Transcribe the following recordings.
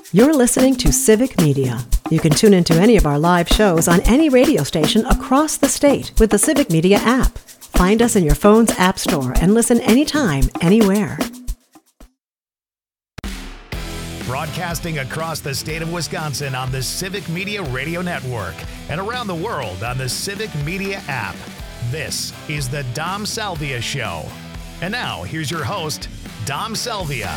You're listening to Civic Media. You can tune into any of our live shows on any radio station across the state with the Civic Media app. Find us in your phone's app store and listen anytime, anywhere. Broadcasting across the state of Wisconsin on the Civic Media Radio Network and around the world on the Civic Media app. This is the Dom Salvia Show. And now, here's your host, Dom Salvia.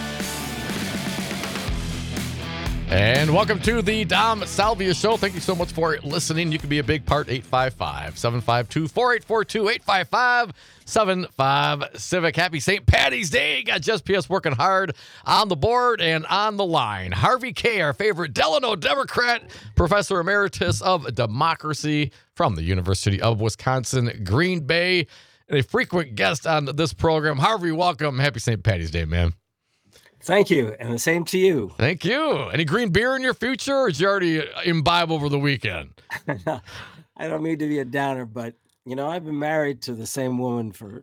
And welcome to the Dom Salvia Show. Thank you so much for listening. You can be a big part, 855-752-4842, 855-75-CIVIC. Happy St. Patty's Day. Got Just PS working hard on the board and on the line. Harvey Kaye, our favorite Delano Democrat, Professor Emeritus of Democracy from the University of Wisconsin, Green Bay, and a frequent guest on this program. Harvey, welcome. Happy St. Patty's Day, man. Thank you, and the same to you. Thank you. Any green beer in your future, or did you already imbibe over the weekend? I don't mean to be a downer, but, you know, I've been married to the same woman for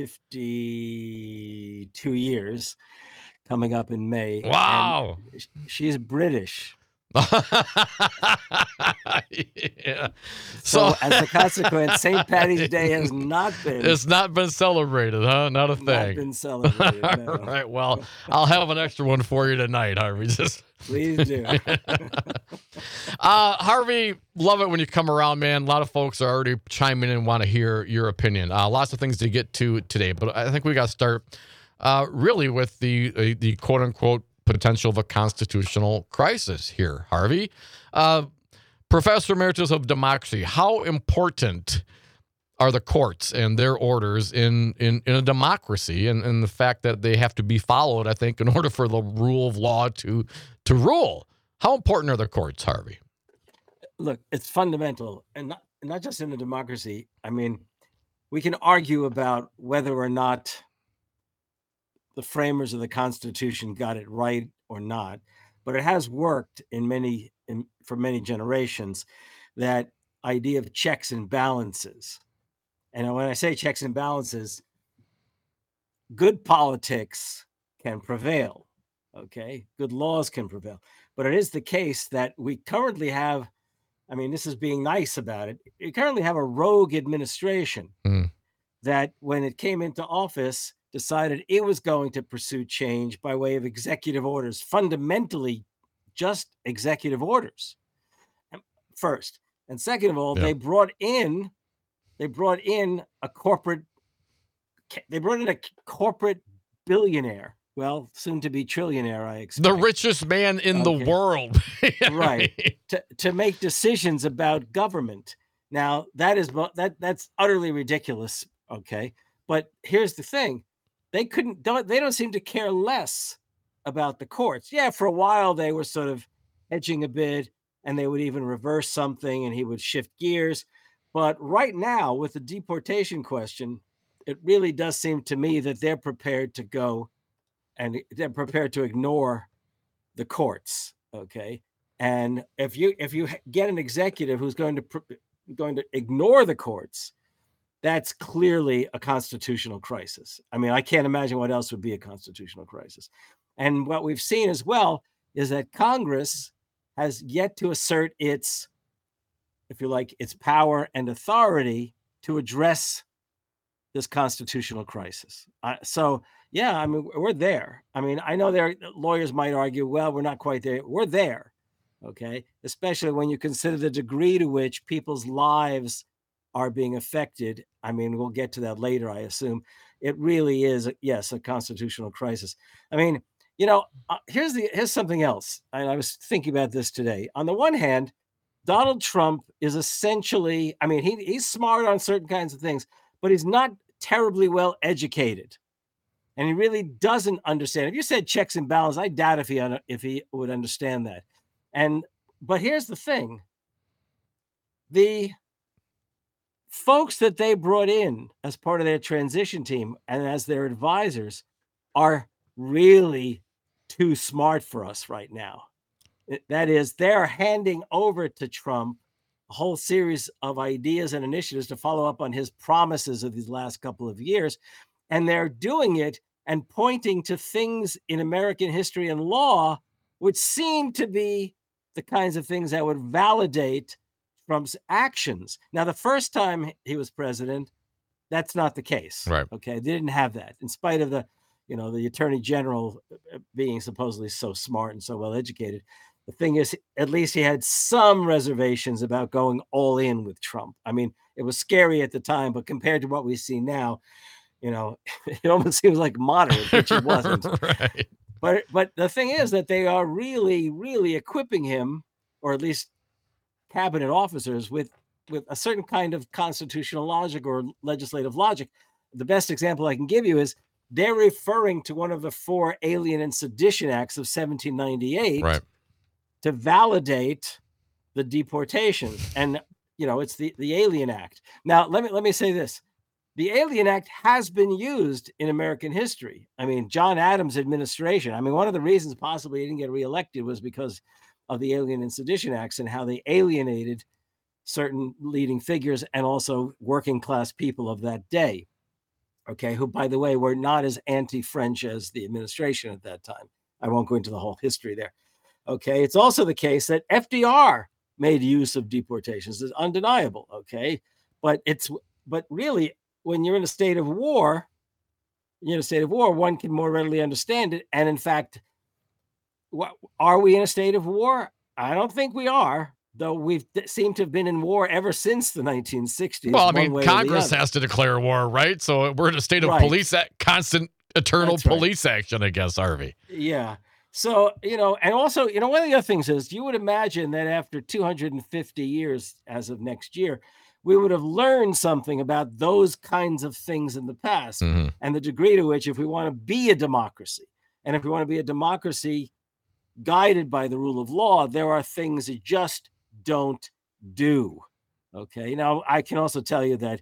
52 years, coming up in May. Wow. She's British. Yeah. So as a consequence, St. Patty's Day has not been. It's not been celebrated, huh? Not a thing. Not been celebrated. No. All right. Well, I'll have an extra one for you tonight, Harvey. Please do. Harvey, love it when you come around, man. A lot of folks are already chiming in and want to hear your opinion. Lots of things to get to today, but I think we got to start really with the quote unquote potential of a constitutional crisis here, Harvey. Professor Emeritus of Democracy, how important are the courts and their orders in a democracy and the fact that they have to be followed, I think, in order for the rule of law to rule? How important are the courts, Harvey? Look, it's fundamental, and not just in a democracy. I mean, we can argue about whether or not the framers of the Constitution got it right or not, but it has worked for many generations, that idea of checks and balances. And when I say checks and balances, good politics can prevail, okay? Good laws can prevail. But it is the case that we currently have, I mean, this is being nice about it, we currently have a rogue administration that when it came into office, decided it was going to pursue change by way of executive orders, fundamentally just executive orders first. And second of all, they brought in a corporate billionaire, well, soon to be trillionaire, I expect. The richest man in the world. Right. To make decisions about government. Now, that's utterly ridiculous, okay? But here's the thing. They don't seem to care less about the courts. Yeah, for a while they were sort of hedging a bit, and they would even reverse something and he would shift gears. But right now, with the deportation question, it really does seem to me that they're prepared to go and they're prepared to ignore the courts. Okay. And if you get an executive who's going to ignore the courts, that's clearly a constitutional crisis. I mean, I can't imagine what else would be a constitutional crisis. And what we've seen as well is that Congress has yet to assert its, if you like, its power and authority to address this constitutional crisis. So, yeah, I mean, we're there. I mean, I know lawyers might argue, well, we're not quite there. We're there, okay? Especially when you consider the degree to which people's lives are being affected. I mean, we'll get to that later, I assume. It really is, yes, a constitutional crisis. I mean, you know, here's something else. And I was thinking about this today. On the one hand, Donald Trump is essentially, I mean, he's smart on certain kinds of things, but he's not terribly well educated. And he really doesn't understand. If you said checks and balances, I doubt if he would understand that. But here's the thing. The folks that they brought in as part of their transition team and as their advisors are really too smart for us right now. That is, they're handing over to Trump a whole series of ideas and initiatives to follow up on his promises of these last couple of years. And they're doing it and pointing to things in American history and law would seem to be the kinds of things that would validate Trump's actions. Now, the first time he was president, that's not the case. Right. Okay. They didn't have that, in spite of the attorney general being supposedly so smart and so well educated. The thing is, at least he had some reservations about going all in with Trump. I mean, it was scary at the time, but compared to what we see now, it almost seems like moderate, which it wasn't. Right. But the thing is that they are really, really equipping him, or at least cabinet officers, with a certain kind of constitutional logic or legislative logic. The best example I can give you is they're referring to one of the 4 Alien and Sedition Acts of 1798 Right. to validate the deportations. And, it's the Alien Act. Now, let me say this. The Alien Act has been used in American history. I mean, John Adams' administration, one of the reasons possibly he didn't get reelected was because of the Alien and Sedition Acts and how they alienated certain leading figures and also working class people of that day. Okay, who, by the way, were not as anti-French as the administration at that time. I won't go into the whole history there. Okay, it's also the case that FDR made use of deportations. It's undeniable. Okay, but really, when you're in a state of war, one can more readily understand it. And in fact, are we in a state of war? I don't think we are. Though we've seemed to have been in war ever since the 1960s. Well, Congress has to declare war, right? So we're in a state of constant, eternal police action, I guess, Harvey. Yeah. So, and also, one of the other things is you would imagine that after 250 years, as of next year, we would have learned something about those kinds of things in the past and the degree to which, if we want to be a democracy, and if we want to be a democracy guided by the rule of law, there are things that just don't do. Okay. Now, I can also tell you that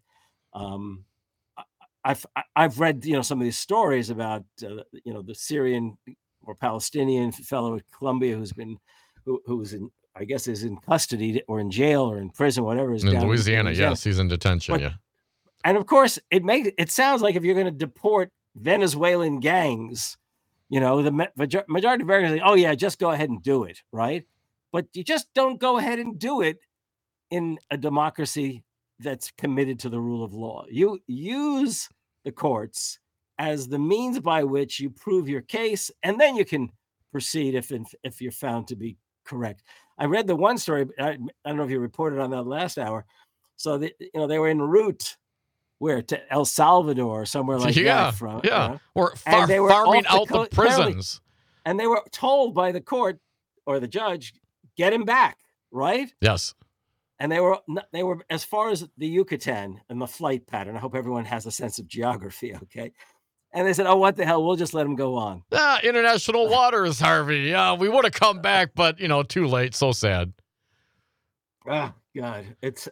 I've read some of these stories about the Syrian or Palestinian fellow at Columbia who's in, I guess, is in custody or in jail or in prison, whatever. In Louisiana, yes, he's in detention. And of course, it sounds like if you're going to deport Venezuelan gangs, the majority of Americans say, "Oh yeah, just go ahead and do it," right? But you just don't go ahead and do it in a democracy that's committed to the rule of law. You use the courts as the means by which you prove your case, and then you can proceed if you're found to be correct. I read the one story. I don't know if you reported on that last hour. So they were en route to El Salvador or somewhere like that. Or farming out the prisons. And they were told by the court or the judge, get him back, right? Yes. And they were as far as the Yucatan and the flight pattern. I hope everyone has a sense of geography, okay? And they said, "Oh, what the hell? We'll just let him go on." International waters, Harvey. Yeah, we would have come back, but too late. So sad. Oh God, it's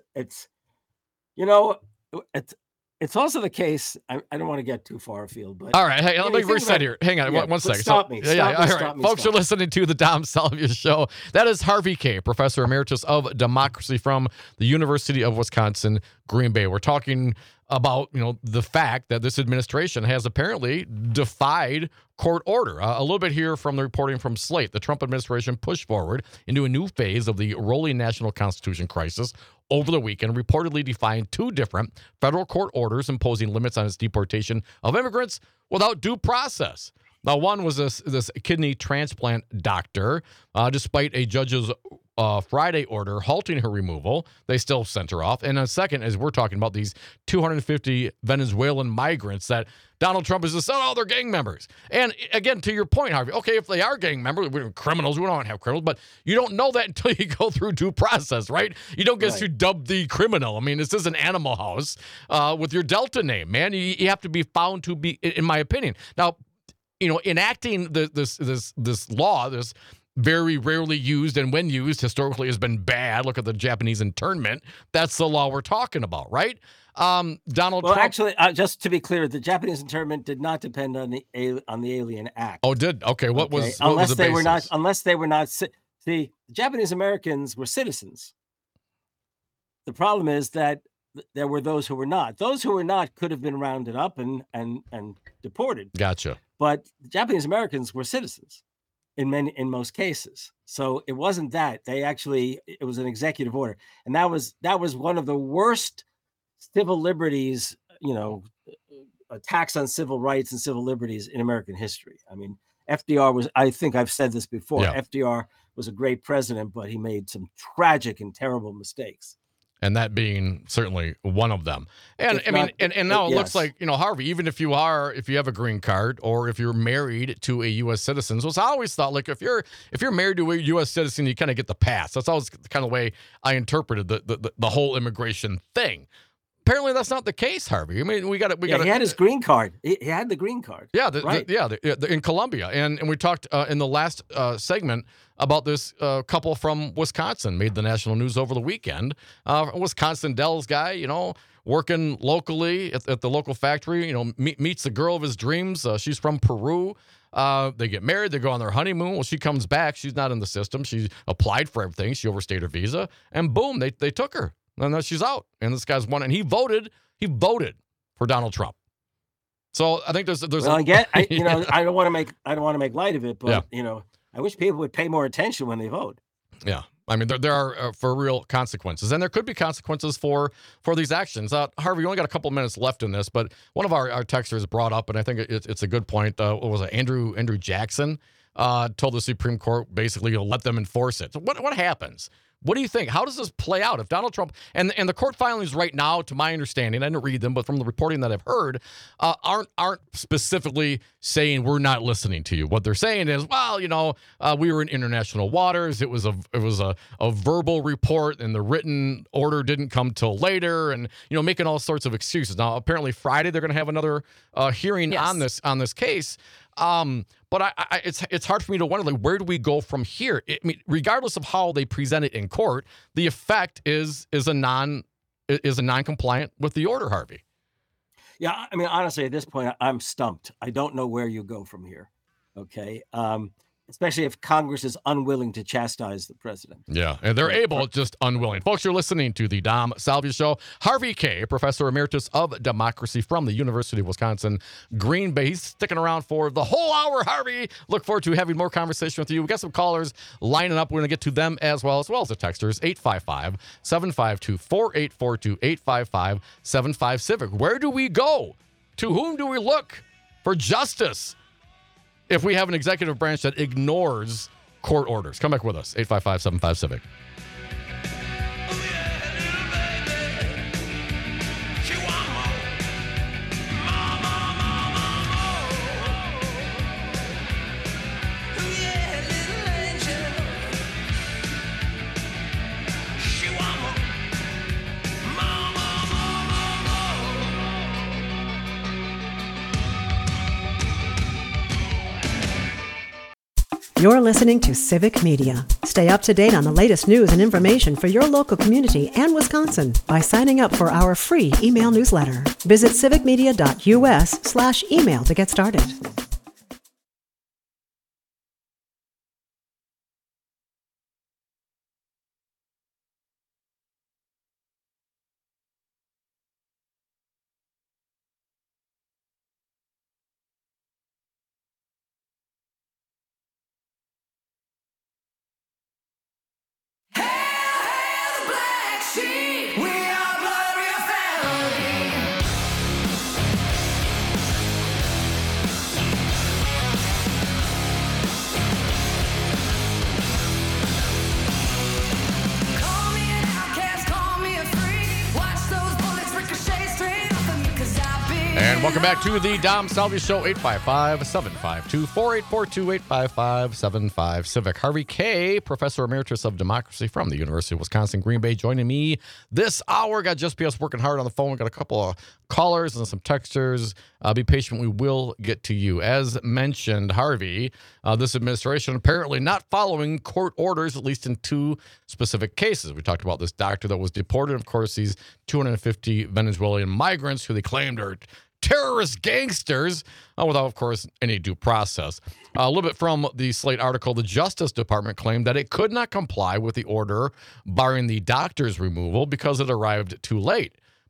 also the case. I don't want to get too far afield, but all right. Hey, let me reset here. Hang on, one second. Stop me. All right, folks, you're listening to the Dom Salvia Show. That is Harvey Kaye, Professor Emeritus of Democracy from the University of Wisconsin, Green Bay. We're talking about the fact that this administration has apparently defied court order. A little bit here from the reporting from Slate. The Trump administration pushed forward into a new phase of the rolling national constitution crisis over the weekend, reportedly defying 2 different federal court orders imposing limits on its deportation of immigrants without due process. Now, one was this kidney transplant doctor. Despite a judge's Friday order halting her removal, they still sent her off. And a second, as we're talking about these 250 Venezuelan migrants that Donald Trump is just, they're gang members. And again, to your point, Harvey, okay, if they are gang members, we're criminals, we don't have criminals, but you don't know that until you go through due process, right? You don't get to dub the criminal. I mean, this is an Animal House with your Delta name, man. You have to be found to be, in my opinion. Now, enacting this law, this very rarely used, and when used, historically has been bad. Look at the Japanese internment. That's the law we're talking about, right? Donald Trump. Actually, just to be clear, the Japanese internment did not depend on the Alien Act. Oh, did? Okay. What was the basis? Unless they were not. See, the Japanese Americans were citizens. The problem is that there were those who were not. Those who were not could have been rounded up and deported. Gotcha. But the Japanese Americans were citizens. in most cases. So it wasn't that. It was an executive order. And that was one of the worst civil liberties, attacks on civil rights and civil liberties in American history. I mean, FDR was, I think I've said this before, FDR was a great president, but he made some tragic and terrible mistakes. And that being certainly one of them. And and now it looks like, Harvey, even if you have a green card or if you're married to a U.S. citizen, so I always thought, like, if you're married to a U.S. citizen, you kind of get the pass. That's always the kind of way I interpreted the whole immigration thing. Apparently, that's not the case, Harvey. I mean, we got. He had his green card. He had the green card. Yeah, in Colombia, and we talked in the last segment about this couple from Wisconsin, made the national news over the weekend. Wisconsin Dells guy, working locally at the local factory, meets the girl of his dreams. She's from Peru. They get married. They go on their honeymoon. Well, she comes back. She's not in the system. She applied for everything. She overstayed her visa, and boom, they took her. And then she's out. And this guy's won. And he voted for Donald Trump. So I think there's. Well, again, I don't want to make light of it, but I wish people would pay more attention when they vote. Yeah. I mean, there are for real consequences, and there could be consequences for these actions. Harvey, we only got a couple minutes left in this, but one of our texters brought up, and I think it's a good point. What was it? Andrew Jackson told the Supreme Court basically let them enforce it. So what happens? What do you think? How does this play out if Donald Trump and the court filings right now, to my understanding, I didn't read them, but from the reporting that I've heard, aren't specifically saying we're not listening to you. What they're saying is, well, we were in international waters. It was a verbal report, and the written order didn't come till later, and making all sorts of excuses. Now, apparently Friday they're going to have another hearing on this case. But it's hard for me to wonder, like, where do we go from here? I mean, regardless of how they present it in court, the effect is a non-compliant with the order, Harvey. Yeah, I mean, honestly, at this point, I'm stumped. I don't know where you go from here. Okay. Especially if Congress is unwilling to chastise the president. Yeah, and they're able, just unwilling. Folks, you're listening to the Dom Salvia Show. Harvey Kaye, Professor Emeritus of Democracy from the University of Wisconsin, Green Bay. He's sticking around for the whole hour, Harvey. Look forward to having more conversation with you. We got some callers lining up. We're going to get to them as well as the texters. 855-752-4842, 855-75-CIVIC. Where do we go? To whom do we look for justice if we have an executive branch that ignores court orders? Come back with us, 855-75-CIVIC. You're listening to Civic Media. Stay up to date on the latest news and information for your local community and Wisconsin by signing up for our free email newsletter. Visit civicmedia.us/email to get started. Welcome back to the Dom Salvia Show, 855-752-4842, 855-75-CIVIC. Harvey Kaye, Professor Emeritus of Democracy from the University of Wisconsin, Green Bay, joining me this hour. Got Just PS working hard on the phone. We got a couple of callers and some texters. Be patient. We will get to you. As mentioned, Harvey, this administration apparently not following court orders, at least in two specific cases. We talked about this doctor that was deported. Of course, these 250 Venezuelan migrants who they claimed are terrorist gangsters, without, of course, any due process. A little bit from the Slate article, the Justice Department claimed that it could not comply with the order barring the doctor's removal because it arrived too late.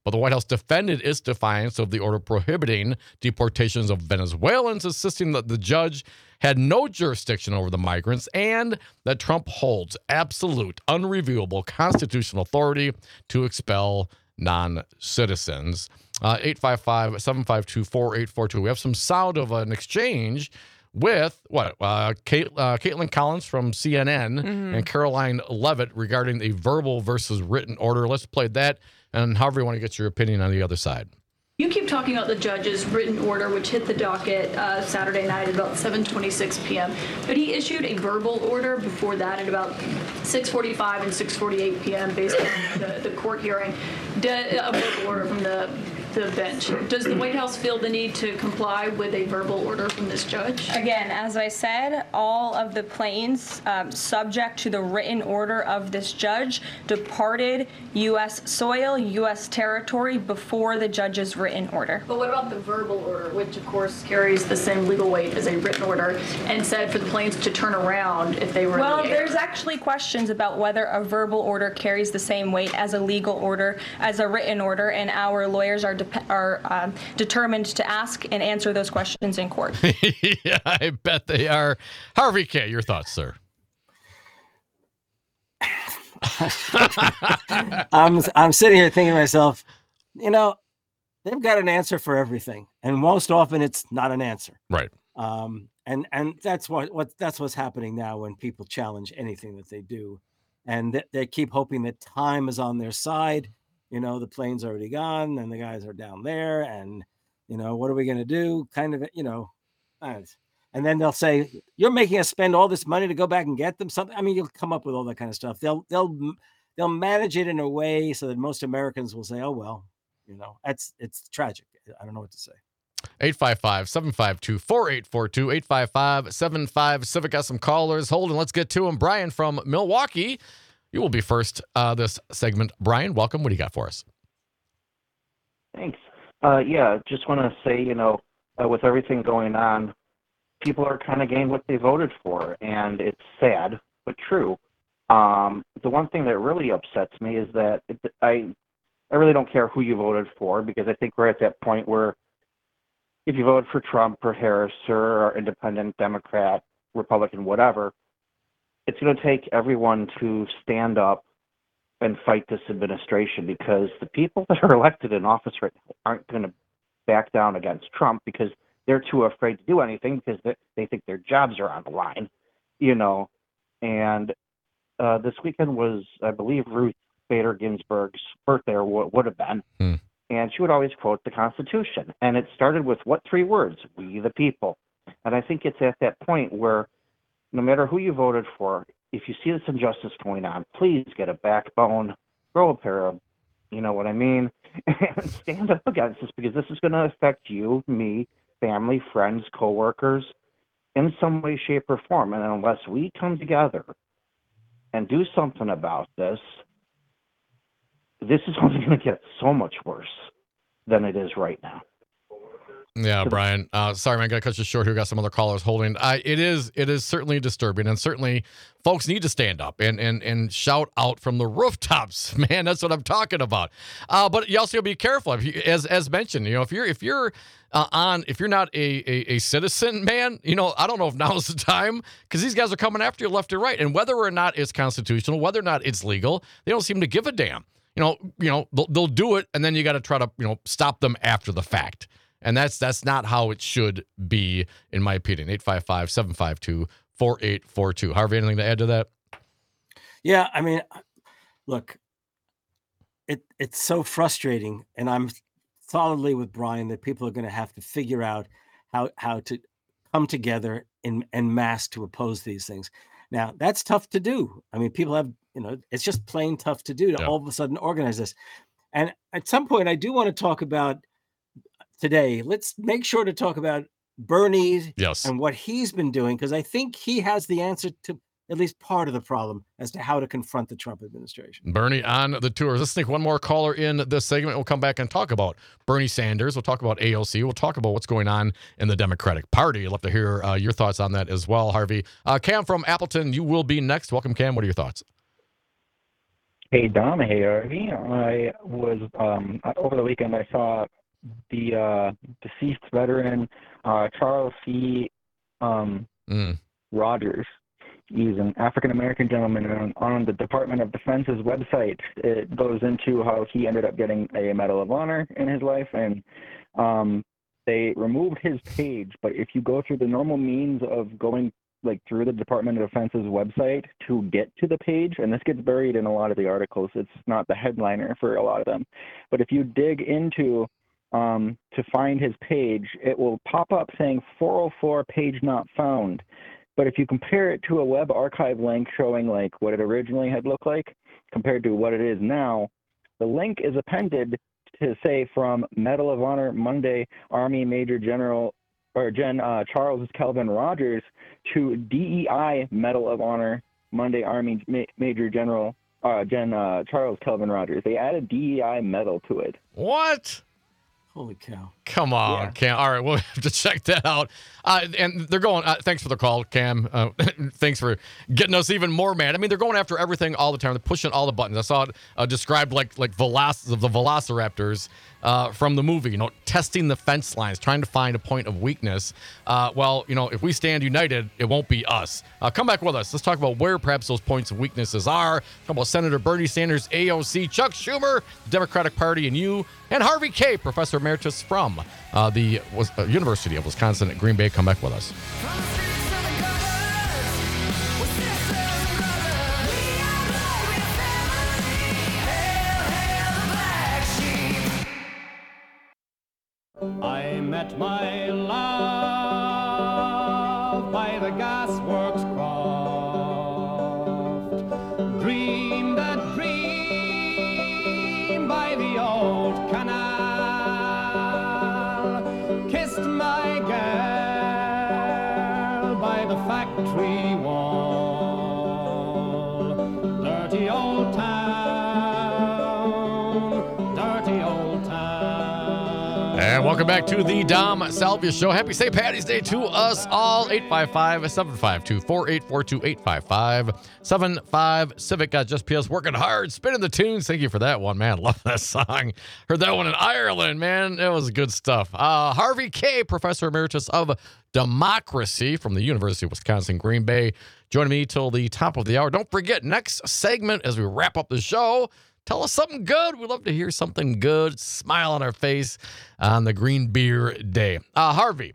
But the White House defended its defiance of the order prohibiting deportations of Venezuelans, insisting that the judge had no jurisdiction over the migrants and that Trump holds absolute, unreviewable constitutional authority to expel non-citizens. 855-752-4842. We have some sound of an exchange with Caitlin Collins from CNN and Caroline Levitt regarding a verbal versus written order. Let's play that, and however you want to get your opinion on the other side. You keep talking about the judge's written order, which hit the docket Saturday night at about 7:26 p.m., but he issued a verbal order before that at about 6:45 and 6:48 p.m. based on the court hearing, a verbal order from the bench. Does the White House feel the need to comply with a verbal order from this judge? Again, as I said, all of the planes subject to the written order of this judge departed U.S. soil, U.S. territory before the judge's written order. But what about the verbal order, which of course carries the same legal weight as a written order, and said for the planes to turn around if they were in the air? There's actually questions about whether a verbal order carries the same weight as a legal order, as a written order, and our lawyers are determined to ask and answer those questions in court. Yeah, I bet they are. Harvey K., your thoughts, sir? I'm sitting here thinking to myself, they've got an answer for everything, and most often it's not an answer. Right. And that's what's happening now when people challenge anything that they do, and they keep hoping that time is on their side. The plane's already gone and the guys are down there, and what are we going to do? Kind of, and then they'll say, you're making us spend all this money to go back and get them something. I mean, you'll come up with all that kind of stuff. They'll manage it in a way so that most Americans will say, oh, well, it's tragic. I don't know what to say. 855-752-4842, 855-75-CIVIC. Got some callers holding. Let's get to them. Brian from Milwaukee. You will be first this segment. Brian, welcome. What do you got for us? Thanks. Just want to say, with everything going on, people are kind of getting what they voted for, and it's sad, but true. The one thing that really upsets me is that I really don't care who you voted for, because I think we're at that point where if you voted for Trump or Harris or independent, Democrat, Republican, whatever, it's going to take everyone to stand up and fight this administration, because the people that are elected in office right now aren't going to back down against Trump because they're too afraid to do anything because they think their jobs are on the line, And this weekend was, I believe, Ruth Bader Ginsburg's birthday, or what would have been. And she would always quote the Constitution. And it started with what 3 words? We the people. And I think it's at that point where no matter who you voted for, if you see this injustice going on, please get a backbone, grow a pair of, what I mean, and stand up against this, because this is going to affect you, me, family, friends, coworkers, in some way, shape, or form. And unless we come together and do something about this, this is only going to get so much worse than it is right now. Yeah, Brian. Sorry, man, I got to cut you short here. Got some other callers holding. It is certainly disturbing, and certainly folks need to stand up and shout out from the rooftops. Man, that's what I'm talking about. But you also be careful, as mentioned. If you're not a citizen, man, I don't know if now is the time, because these guys are coming after you left and right, and whether or not it's constitutional, whether or not it's legal, they don't seem to give a damn. They'll do it, and then you got to try to stop them after the fact. And that's not how it should be, in my opinion. 855-752-4842. Harvey, anything to add to that? Yeah, I mean, look, it's so frustrating, and I'm solidly with Brian that people are going to have to figure out how to come together en masse to oppose these things. Now, that's tough to do. I mean, people have, it's just plain tough to do to all of a sudden organize this. And at some point, I do want to talk about today. Let's make sure to talk about Bernie and what he's been doing, because I think he has the answer to at least part of the problem as to how to confront the Trump administration. Bernie on the tours. Let's take one more caller in this segment. We'll come back and talk about Bernie Sanders. We'll talk about AOC. We'll talk about what's going on in the Democratic Party. I'd love to hear your thoughts on that as well, Harvey. Cam from Appleton, you will be next. Welcome, Cam. What are your thoughts? Hey Dom, hey Harvey. I was over the weekend. I saw the deceased veteran Charles C. Rogers. He's an African American gentleman, and on the Department of Defense's website, it goes into how he ended up getting a Medal of Honor in his life, and they removed his page. But if you go through the normal means of going through the Department of Defense's website to get to the page, and this gets buried in a lot of the articles. It's not the headliner for a lot of them. But if you dig into to find his page, it will pop up saying 404 page not found. But if you compare it to a web archive link showing what it originally had looked like compared to what it is now, the link is appended to say from Medal of Honor Monday Army Major General Charles Kelvin Rogers to DEI Medal of Honor Monday Army Major General Charles Kelvin Rogers. They added DEI medal to it. What? Holy cow. Come on, Cam. All right, we'll have to check that out. And they're going, thanks for the call, Cam. Thanks for getting us even more mad. I mean, they're going after everything all the time. They're pushing all the buttons. I saw it described like the velociraptors from the movie, testing the fence lines, trying to find a point of weakness. Well, if we stand united, it won't be us. Come back with us. Let's talk about where perhaps those points of weaknesses are. Talk about Senator Bernie Sanders, AOC, Chuck Schumer, the Democratic Party, and you, and Harvey Kaye, Professor Emeritus from the University of Wisconsin at Green Bay. Come back with us. I met my love by the gasworks croft, dreamed that dream by the old canal, kissed my girl by the factory wall, dirty old town, dirty old town. And welcome back to the Dom Salvia Show. Happy St. Patty's Day to us all. 855-752-4842, 855-75-CIVIC. Got Just PS working hard, spinning the tunes. Thank you for that one, man. Love that song. Heard that one in Ireland, man. It was good stuff. Harvey Kaye, Professor Emeritus of Democracy from the University of Wisconsin, Green Bay, joining me till the top of the hour. Don't forget, next segment as we wrap up the show, tell us something good. We'd love to hear something good. Smile on our face on the Green Beer Day. Harvey,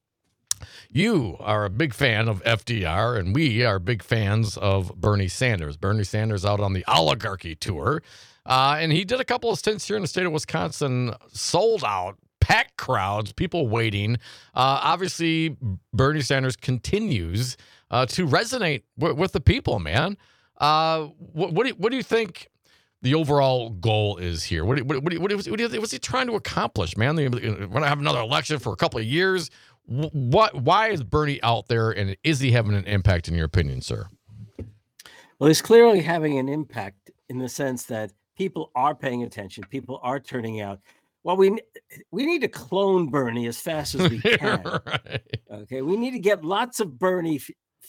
you are a big fan of FDR, and we are big fans of Bernie Sanders. Bernie Sanders out on the oligarchy tour, and he did a couple of stints here in the state of Wisconsin, sold out, packed crowds, people waiting. Obviously, Bernie Sanders continues to resonate with the people, man. What do you think the overall goal is here? What was he trying to accomplish, man? We're going to have another election for a couple of years. Why is Bernie out there, and is he having an impact in your opinion, sir? Well, he's clearly having an impact in the sense that people are paying attention. People are turning out. Well, we need to clone Bernie as fast as we can. Right. Okay, we need to get lots of Bernie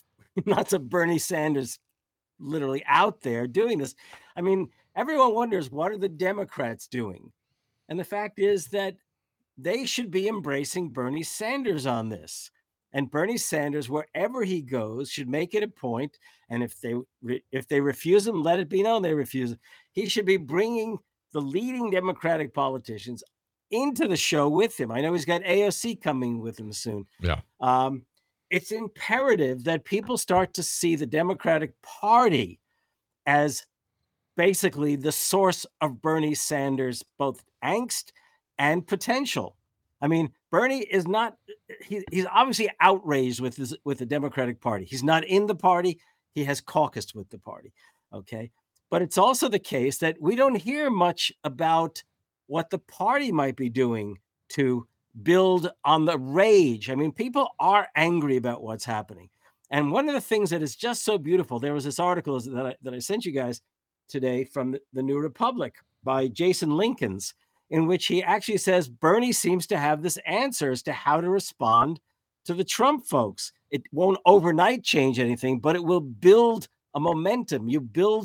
Sanders literally out there doing this. I mean, everyone wonders, what are the Democrats doing? And the fact is that they should be embracing Bernie Sanders on this. And Bernie Sanders, wherever he goes, should make it a point. And if they refuse him, let it be known they refuse him. He should be bringing the leading Democratic politicians into the show with him. I know he's got AOC coming with him soon. Yeah. It's imperative that people start to see the Democratic Party as basically the source of Bernie Sanders, both angst and potential. I mean, Bernie is not, he's obviously outraged with the Democratic Party. He's not in the party. He has caucused with the party. Okay. But it's also the case that we don't hear much about what the party might be doing to build on the rage. I mean, people are angry about what's happening. And one of the things that is just so beautiful, there was this article that I sent you guys today from the New Republic by Jason Lincolns, in which he actually says Bernie seems to have this answer as to how to respond to the Trump folks. It won't overnight change anything, but it will build a momentum. You build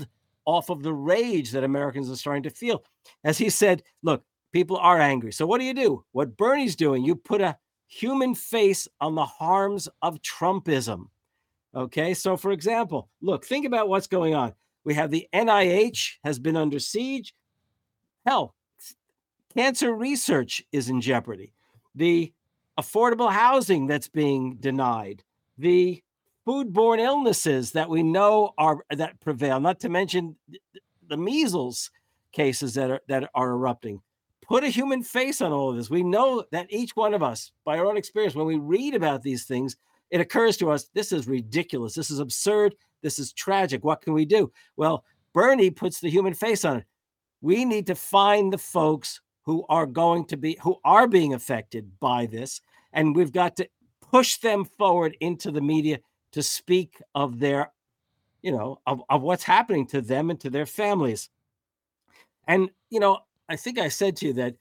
off of the rage that Americans are starting to feel. As he said, look, people are angry. So what do? What Bernie's doing, you put a human face on the harms of Trumpism. Okay, so for example, look, think about what's going on. We have the NIH has been under siege. Hell, cancer research is in jeopardy. The affordable housing that's being denied. The foodborne illnesses that we know that prevail, not to mention the measles cases that are erupting. Put a human face on all of this. We know that each one of us, by our own experience, when we read about these things, it occurs to us, this is ridiculous. This is absurd. This is tragic. What can we do? Well, Bernie puts the human face on it. We need to find the folks who are being affected by this. And we've got to push them forward into the media to speak of their, of what's happening to them and to their families. And, I think I said to you that,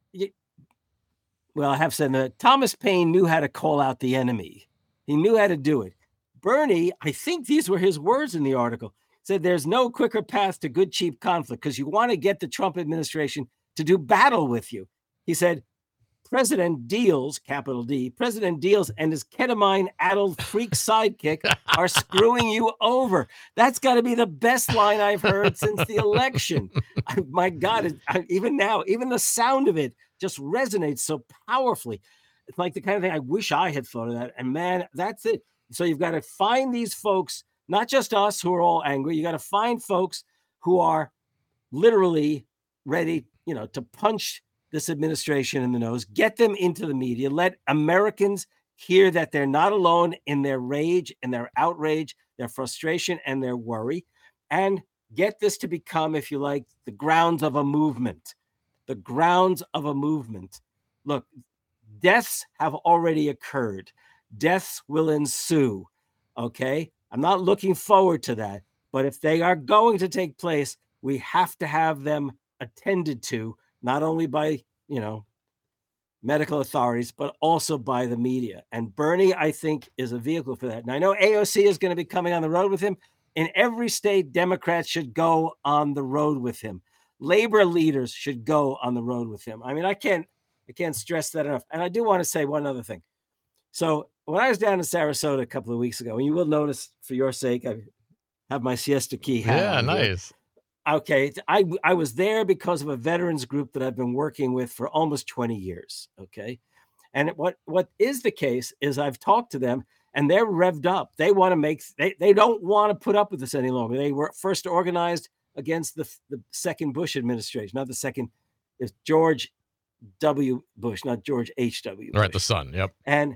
I have said that Thomas Paine knew how to call out the enemy. He knew how to do it. Bernie, I think these were his words in the article, said there's no quicker path to good, cheap conflict because you want to get the Trump administration to do battle with you. He said, President Deals, capital D, President Deals and his ketamine-addled freak sidekick are screwing you over. That's got to be the best line I've heard since the election. My God, even now, even the sound of it just resonates so powerfully. It's like the kind of thing I wish I had thought of that. And man, that's it. So you've got to find these folks, not just us who are all angry. You got to find folks who are literally ready, to punch this administration in the nose, get them into the media, let Americans hear that they're not alone in their rage and their outrage, their frustration and their worry, and get this to become, if you like, the grounds of a movement. The grounds of a movement. Look, deaths have already occurred. Deaths will ensue. Okay? I'm not looking forward to that. But if they are going to take place, we have to have them attended to, not only by, medical authorities, but also by the media. And Bernie, I think, is a vehicle for that. And I know AOC is going to be coming on the road with him. In every state, Democrats should go on the road with him. Labor leaders should go on the road with him. I mean, I can't stress that enough. And I do want to say one other thing. So when I was down in Sarasota a couple of weeks ago, and you will notice for your sake, I have my siesta key hat. Yeah, nice. Here. Okay, I was there because of a veterans group that I've been working with for almost 20 years. Okay, and what is the case is I've talked to them and they're revved up. They want to they don't want to put up with this any longer. They were first organized against the second Bush administration, not the second. It's George W. Bush, not George H.W. Right, the son. Yep. And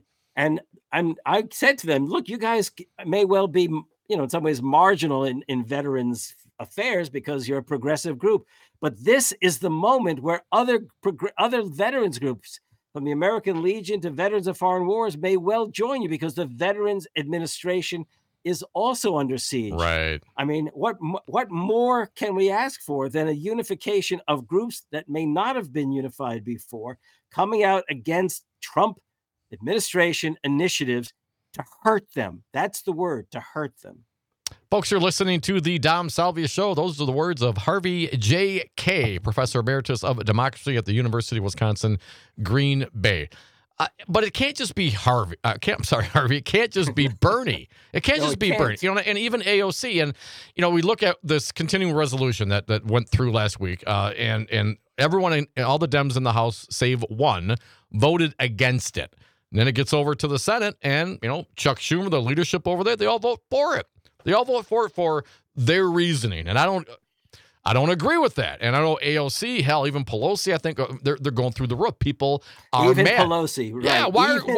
I said to them, look, you guys may well be, in some ways marginal in veterans affairs because you're a progressive group. But this is the moment where other veterans groups, from the American Legion to Veterans of Foreign Wars, may well join you because the Veterans Administration is also under siege. Right. I mean, what more can we ask for than a unification of groups that may not have been unified before, coming out against Trump administration initiatives to hurt them? That's the word, to hurt them. Folks, you're listening to the Dom Salvia Show. Those are the words of Harvey J. Kaye, Professor Emeritus of Democracy at the University of Wisconsin, Green Bay. But it can't just be Harvey. Harvey. It can't just be Bernie. It can't just be Bernie. And even AOC. And we look at this continuing resolution that went through last week, and everyone, all the Dems in the House, save one, voted against it. And then it gets over to the Senate, and Chuck Schumer, the leadership over there, they all vote for it. They all vote for it for their reasoning, and I don't agree with that. And I know AOC, hell, even Pelosi, I think they're going through the roof. People are even mad. Pelosi, right? Yeah,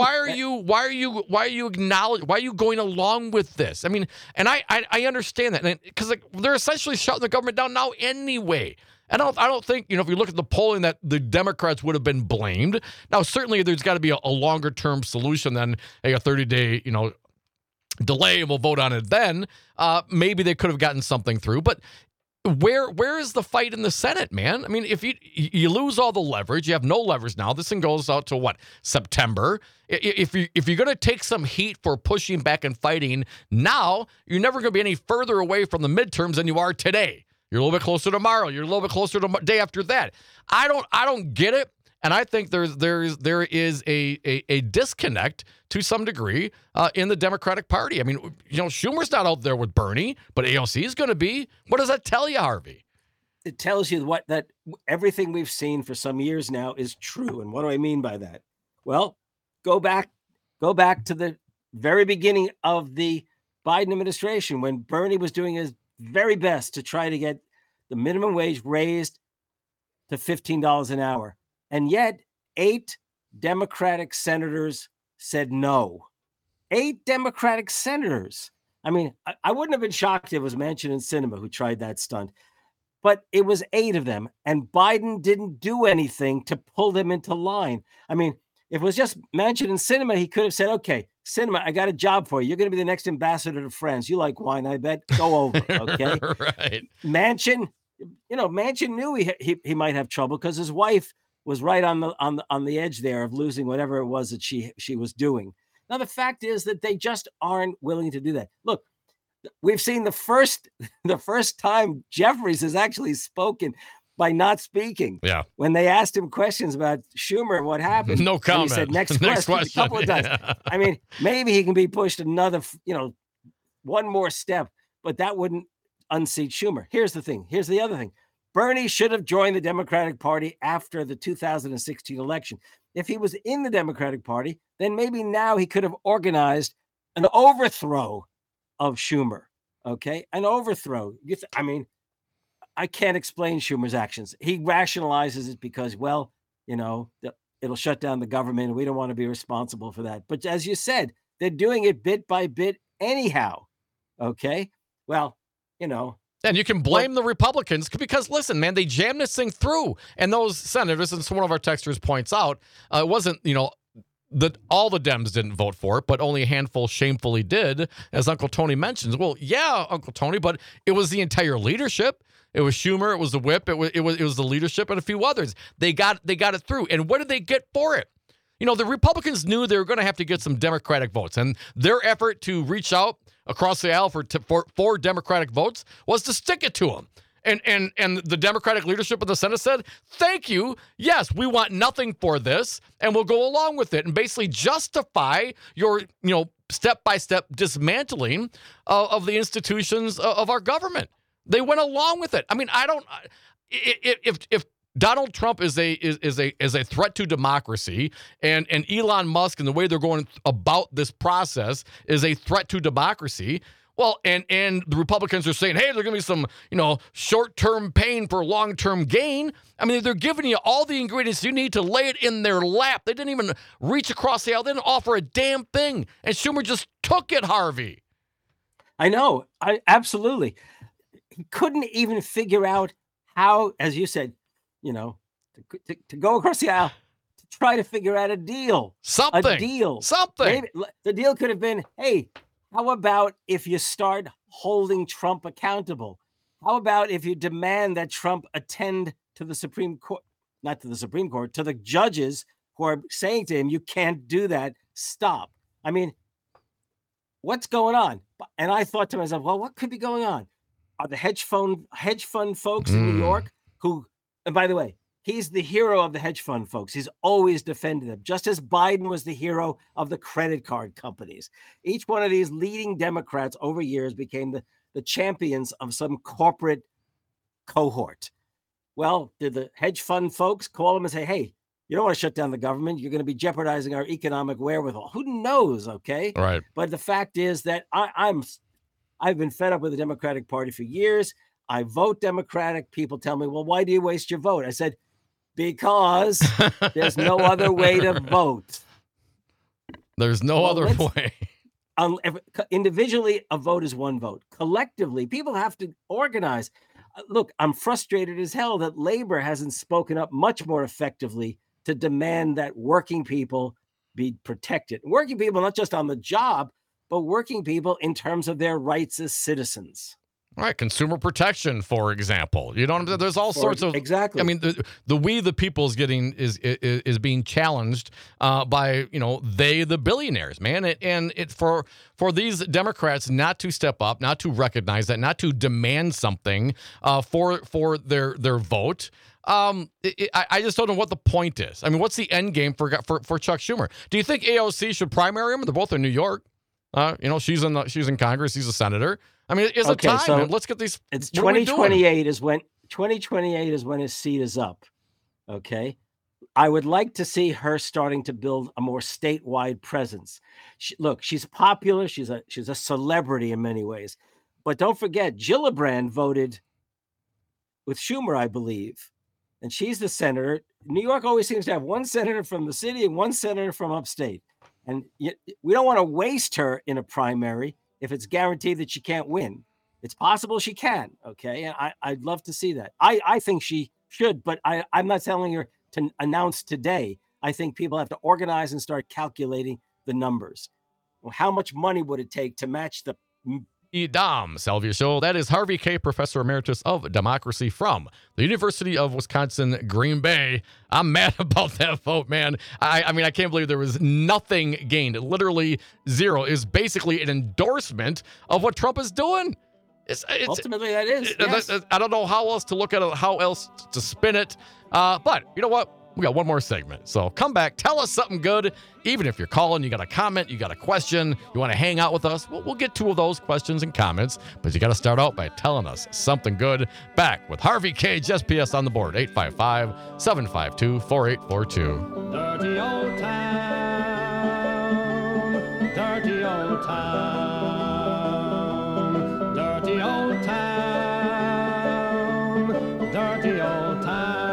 why are you going along with this? I mean, and I understand that because they're essentially shutting the government down now anyway. I don't think, if you look at the polling, that the Democrats would have been blamed. Now, certainly there's got to be a longer term solution than a 30-day, delay, and we'll vote on it then. Maybe they could have gotten something through, but where is the fight in the Senate, man? I mean, if you lose all the leverage, you have no leverage now. This thing goes out to September. If you're going to take some heat for pushing back and fighting now, you're never going to be any further away from the midterms than you are today. You're a little bit closer tomorrow. You're a little bit closer to day after that. I don't get it. And I think there is a disconnect to some degree in the Democratic Party. I mean, Schumer's not out there with Bernie, but AOC is going to be. What does that tell you, Harvey? It tells you that everything we've seen for some years now is true. And what do I mean by that? Well, go back to the very beginning of the Biden administration when Bernie was doing his very best to try to get the minimum wage raised to $15 an hour. And yet 8 Democratic senators said no. 8 Democratic senators. I mean, I wouldn't have been shocked if it was Manchin and Sinema who tried that stunt, but it was 8 of them. And Biden didn't do anything to pull them into line. I mean, if it was just Manchin and Sinema, he could have said, okay, Sinema, I got a job for you. You're going to be the next ambassador to France. You like wine, I bet. Go over, okay? Right. Manchin, Manchin knew he might have trouble because his wife was right on the edge there of losing whatever it was that she was doing. Now, the fact is that they just aren't willing to do that. Look, we've seen the first time Jeffries has actually spoken by not speaking. Yeah. When they asked him questions about Schumer and what happened. No comment. He said, next question. A couple of times. Yeah. I mean, maybe he can be pushed another, one more step, but that wouldn't unseat Schumer. Here's the thing. Here's the other thing. Bernie should have joined the Democratic Party after the 2016 election. If he was in the Democratic Party, then maybe now he could have organized an overthrow of Schumer. Okay? An overthrow. I mean, I can't explain Schumer's actions. He rationalizes it because, well, it'll shut down the government and we don't want to be responsible for that. But as you said, they're doing it bit by bit anyhow. Okay? Well, And you can blame the Republicans because, listen, man, they jammed this thing through. And those senators, and one of our texters points out, it wasn't, all the Dems didn't vote for it, but only a handful shamefully did, as Uncle Tony mentions. Well, yeah, Uncle Tony, but it was the entire leadership. It was Schumer, it was the whip, it was the leadership, and a few others. They got it through. And what did they get for it? The Republicans knew they were going to have to get some Democratic votes, and their effort to reach out across the aisle for Democratic votes was to stick it to them. And the Democratic leadership of the Senate said, thank you. Yes, we want nothing for this, and we'll go along with it and basically justify your, step-by-step dismantling of the institutions of our government. They went along with it. I mean, if Donald Trump is a threat to democracy, and Elon Musk and the way they're going about this process is a threat to democracy. Well, and the Republicans are saying, hey, there's going to be some, short-term pain for long-term gain. I mean, they're giving you all the ingredients you need to lay it in their lap. They didn't even reach across the aisle. They didn't offer a damn thing. And Schumer just took it, Harvey. I know. Absolutely. He couldn't even figure out how, as you said, to go across the aisle to try to figure out a deal. Something. Maybe the deal could have been, hey, how about if you start holding Trump accountable? How about if you demand that Trump attend to the Supreme Court, not to the Supreme Court, to the judges who are saying to him, you can't do that. Stop. I mean, what's going on? And I thought to myself, well, what could be going on? Are the hedge fund folks in New York who, and by the way, he's the hero of the hedge fund folks. He's always defended them, just as Biden was the hero of the credit card companies. Each one of these leading Democrats over years became the champions of some corporate cohort. Well, did the hedge fund folks call him and say, hey, you don't want to shut down the government. You're going to be jeopardizing our economic wherewithal. Who knows, okay? Right. But the fact is that I've been fed up with the Democratic Party for years. I vote Democratic. People tell me, well, why do you waste your vote? I said, because there's no other way to vote. There's no other way. Individually, a vote is one vote. Collectively, people have to organize. Look, I'm frustrated as hell that labor hasn't spoken up much more effectively to demand that working people be protected. Working people, not just on the job, but working people in terms of their rights as citizens. All right, consumer protection, for example. You know what I'm saying? There's all sorts of exactly. I mean, the we the people is getting is being challenged by they the billionaires, man. And for these Democrats not to step up, not to recognize that, not to demand something for their vote. I just don't know what the point is. I mean, what's the end game for Chuck Schumer? Do you think AOC should primary him? They're both in New York. She's in Congress. He's a senator. I mean, it's a time. So let's get these. It's 2028 is when his seat is up. Okay, I would like to see her starting to build a more statewide presence. She's popular. She's a celebrity in many ways, but don't forget, Gillibrand voted with Schumer, I believe, and she's the senator. New York always seems to have one senator from the city and one senator from upstate, and we don't want to waste her in a primary if it's guaranteed that she can't win. It's possible she can, okay? And I'd love to see that. I think she should, but I'm not telling her to announce today. I think people have to organize and start calculating the numbers. Well, how much money would it take to match the Dom Salvia Show. That is Harvey K., Professor Emeritus of Democracy from the University of Wisconsin, Green Bay. I'm mad about that vote, man. I mean, I can't believe there was nothing gained. Literally zero. Is basically an endorsement of what Trump is doing. It's ultimately that is. Yes. I don't know how else to look at it, how else to spin it. But you know what? We got one more segment. So come back, tell us something good. Even if you're calling, you got a comment, you got a question, you want to hang out with us, we'll get two of those questions and comments. But you got to start out by telling us something good. Back with Harvey K. SPS on the board, 855-752-4842. Dirty old town, dirty old town, dirty old town, dirty old town.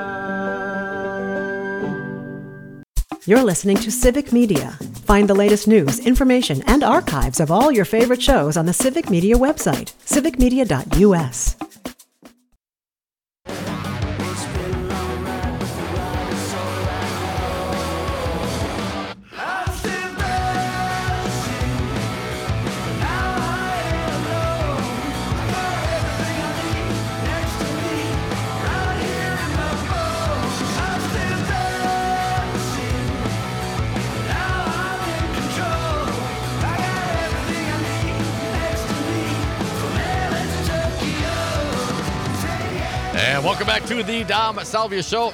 You're listening to Civic Media. Find the latest news, information, and archives of all your favorite shows on the Civic Media website, civicmedia.us. And welcome back to the Dom Salvia Show,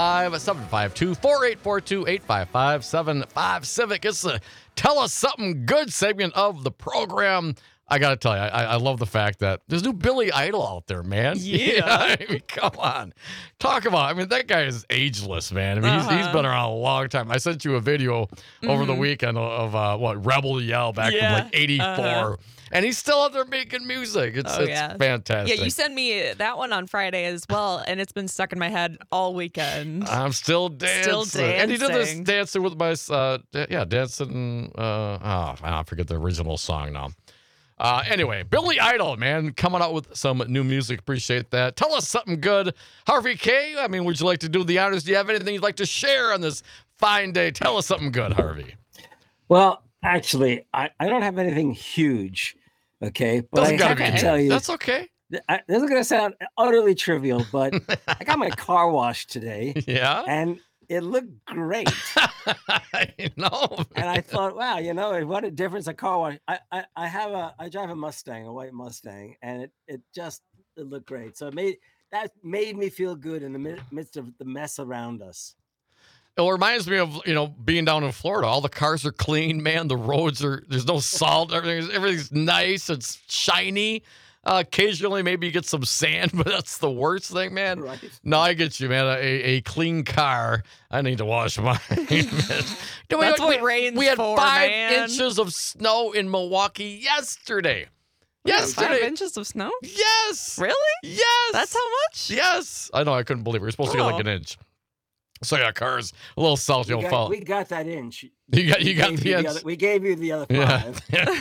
855-752-4842, 855-75-CIVIC. It's the Tell Us Something Good segment of the program. I got to tell you, I love the fact that there's new Billy Idol out there, man. Yeah. I mean, come on. Talk about, I mean, that guy is ageless, man. I mean, he's been around a long time. I sent you a video over the weekend of Rebel Yell back from like 84. And he's still out there making music. It's fantastic. Yeah, you sent me that one on Friday as well, and it's been stuck in my head all weekend. I'm still dancing. And he did this dancing with my, dancing, I forget the original song now. Anyway, Billy Idol, man, coming out with some new music. Appreciate that. Tell us something good. Harvey K., I mean, would you like to do the honors? Do you have anything you'd like to share on this fine day? Tell us something good, Harvey. Well, actually, I don't have anything huge, okay? But I have to tell you. That's okay. This is going to sound utterly trivial, but I got my car washed today. Yeah? And it looked great. I know. And I thought, wow, what a difference a car wash. I drive a Mustang, a white Mustang, and it looked great. So it made me feel good in the midst of the mess around us. It reminds me of, being down in Florida. All the cars are clean, man. The roads there's no salt. Everything's nice. It's shiny. Occasionally, maybe you get some sand, but that's the worst thing, man. Right. No, I get you, man. A clean car. I need to wash mine. That's what rain's We had for, 5 man. inches of snow in Milwaukee yesterday. Yesterday. 5 inches of snow? Yes. Really? Yes. That's how much? Yes. I know. I couldn't believe it. We're supposed to get like an inch. So yeah, cars a little salty. We got that inch. You got the inch. We gave you the other 5. Yeah.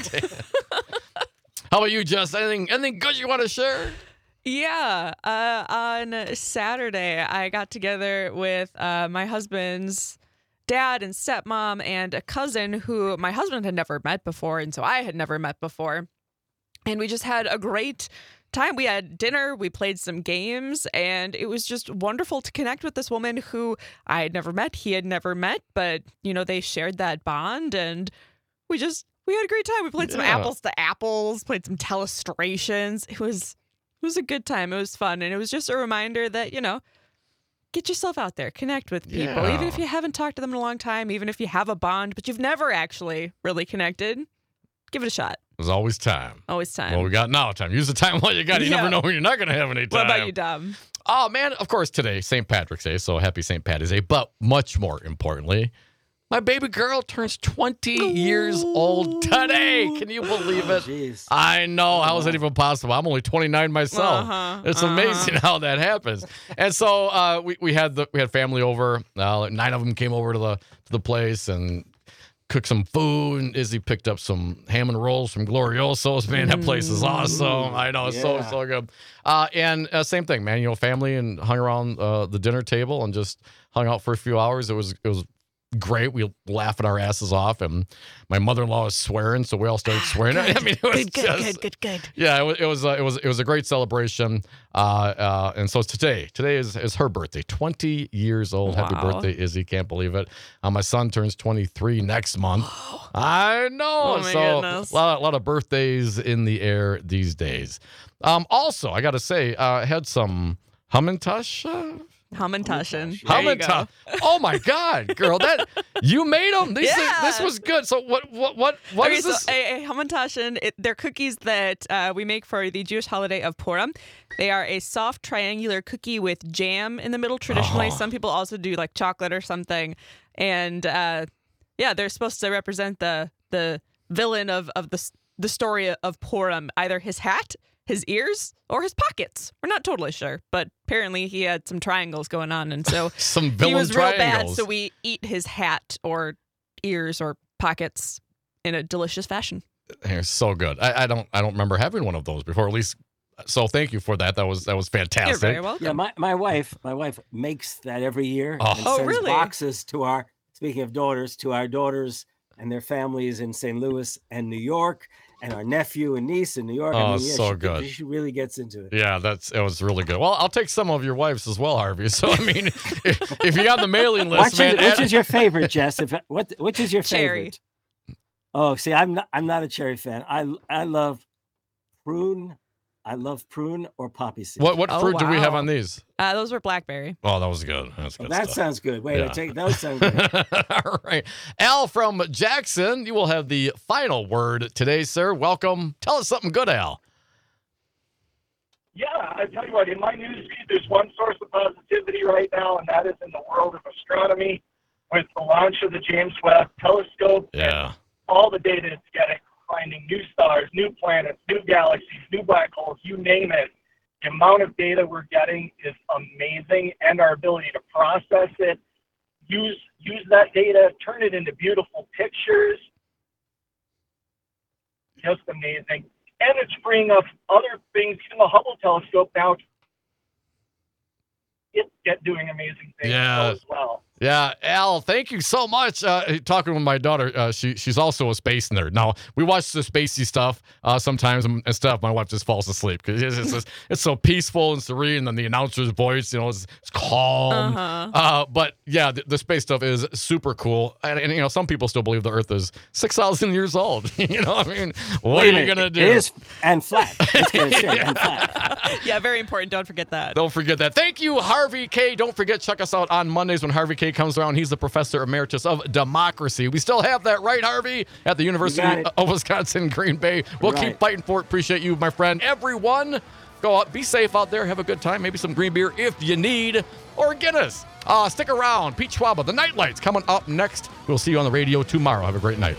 How about you, Jess? Anything good you want to share? Yeah. On Saturday, I got together with my husband's dad and stepmom and a cousin who my husband had never met before, and so I had never met before. And we just had a great time. We had dinner, we played some games, and it was just wonderful to connect with this woman who I had never met, he had never met, but, you know, they shared that bond, and we had a great time. We played some apples to apples, played some telestrations. It was a good time. It was fun, and it was just a reminder that, you know, get yourself out there, connect with people, even if you haven't talked to them in a long time, even if you have a bond, but you've never actually really connected, give it a shot. There's always time. Always time. Well, we got now time. Use the time while you got it. You never know when you're not going to have any time. What about you, Dom? Oh, man, of course, today, St. Patrick's Day, so happy St. Patty's Day. But much more importantly, my baby girl turns 20 years old today. Can you believe it? Geez. I know. How is that even possible? I'm only 29 myself. It's amazing how that happens. And so we had family over. 9 of them came over to the place and cooked some food, and Izzy picked up some ham and rolls from Glorioso's. Man, that place is awesome. I know, it's so good. And same thing, man. You know, family and hung around the dinner table and just hung out for a few hours. It was great. We laughed our asses off, and my mother-in-law was swearing, so we all started swearing. I mean, it was good. Yeah, it was a great celebration. And so today is her birthday, 20 years old. Wow. Happy birthday, Izzy! Can't believe it. My son turns 23 next month. I know. Oh my goodness. A lot of birthdays in the air these days. Also, I got to say, I had some Hamantash. Hamantashen. Hamantash. Oh my God, girl, that you made them. This was good. So what is this? So a Hamantashen, they're cookies that we make for the Jewish holiday of Purim. They are a soft triangular cookie with jam in the middle. Traditionally, some people also do like chocolate or something. And they're supposed to represent the villain of the story of Purim, either his hat, his ears, or his pockets. We're not totally sure, but apparently he had some triangles going on, and so some villain he was real triangles. bad, so we eat his hat or ears or pockets in a delicious fashion. They're so good. I don't remember having one of those before, at least. So thank you for that. That was fantastic. You're very welcome. Yeah, my wife makes that every year and sends really? boxes to our daughters and their families in St. Louis and New York, and our nephew and niece in New York. Oh, so good. She really gets into it. Yeah, it was really good. Well, I'll take some of your wife's as well, Harvey. So I mean, if you got the mailing list, which is your favorite, Jess? Which is your cherry. favorite? Oh, see, I'm not a cherry fan. I love prune. I love prune or poppy seed. What fruit do we have on these? Those were blackberry. Oh, that was good. That's good. That sounds good. Wait, those sound good. All right. Al from Jackson, you will have the final word today, sir. Welcome. Tell us something good, Al. Yeah, I tell you what, in my newsfeed, there's one source of positivity right now, and that is in the world of astronomy with the launch of the James Webb Telescope. Yeah. And all the data it's getting, finding new stars, new planets, new galaxies, new black holes, you name it. The amount of data we're getting is amazing, and our ability to process it, use that data, turn it into beautiful pictures. Just amazing. And it's freeing up other things. Even the Hubble telescope now, it's doing amazing things as well. Yeah, Al, thank you so much. Talking with my daughter, she's also a space nerd. Now, we watch the spacey stuff sometimes and stuff. My wife just falls asleep because it's so peaceful and serene, and the announcer's voice, it's calm. But yeah, the space stuff is super cool. And some people still believe the Earth is 6,000 years old. I mean, what are you going to do? It is, and flat. It's going to say, and flat. Yeah, very important. Don't forget that. Don't forget that. Thank you, Harvey K. Don't forget, check us out on Mondays when Harvey K comes around. He's the professor emeritus of democracy. We still have that, right, Harvey? At the University of Wisconsin, Green Bay. We'll keep fighting for it. Appreciate you, my friend. Everyone, go out, be safe out there, have a good time. Maybe some green beer if you need, or Guinness. Stick around. Pete Schwaba, the Night Lights, coming up next. We'll see you on the radio tomorrow. Have a great night.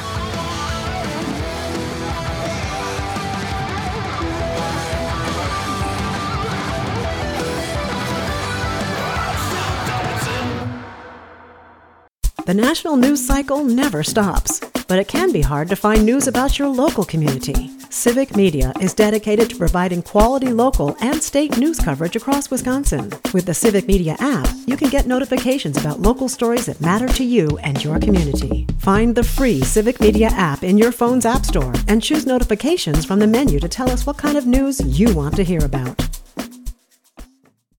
The national news cycle never stops, but it can be hard to find news about your local community. Civic Media is dedicated to providing quality local and state news coverage across Wisconsin. With the Civic Media app, you can get notifications about local stories that matter to you and your community. Find the free Civic Media app in your phone's app store and choose notifications from the menu to tell us what kind of news you want to hear about.